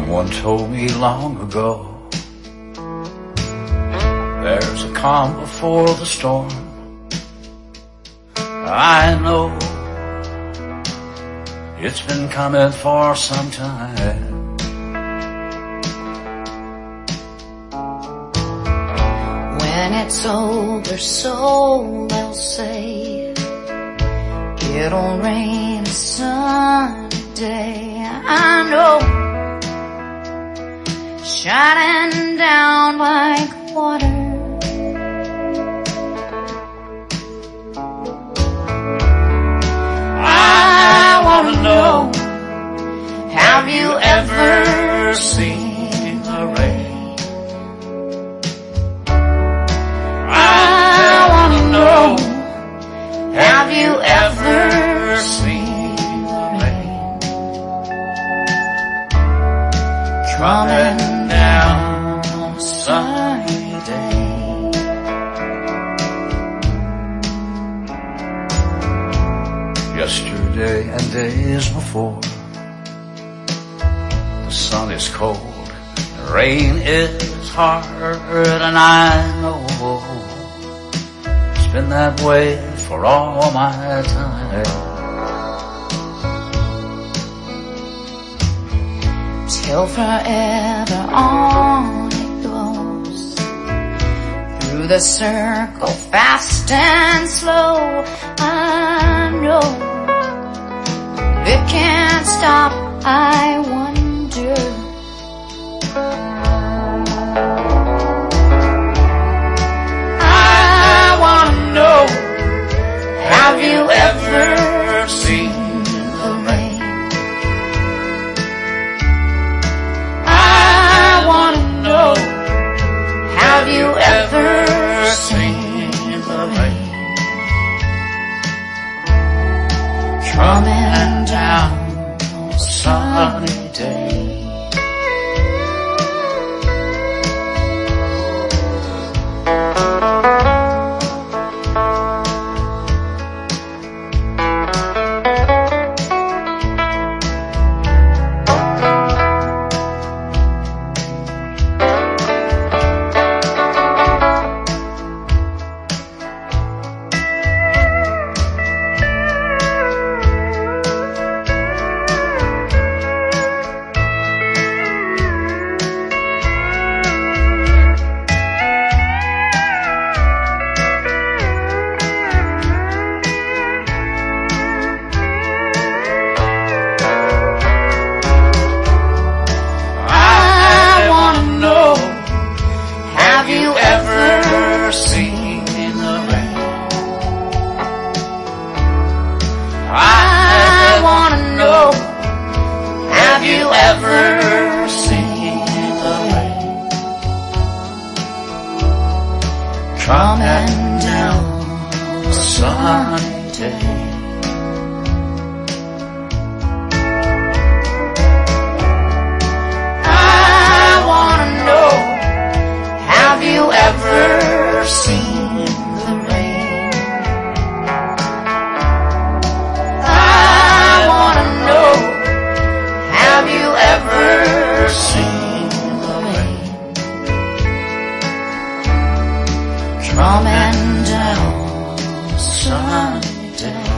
Someone told me long ago, there's a calm before the storm. I know it's been coming for some time. When it's over, so they'll say, it'll rain a sunny day. I know, shining down like water. I wanna know, have you ever seen the rain? I wanna know, have you ever seen the rain? Coming down on a sunny day. Yesterday and days before, the sun is cold, the rain is hard, and I know it's been that way for all my time. Till forever on it goes, through the circle fast and slow. I know it can't stop, I wonder. I wanna know, have you ever seen the rain? I wanna know, have you ever seen the rain? Coming down on a sunny day. Have you ever seen the rain? I wanna know, have you ever seen the rain? Coming down on a sunny day. Have you ever seen the rain? I wanna know, have you ever seen the rain? Coming down on a sunny day.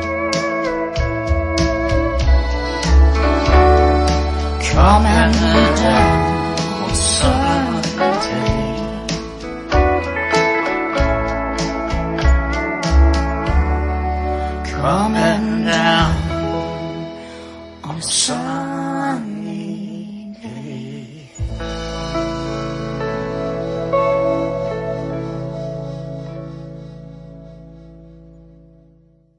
Coming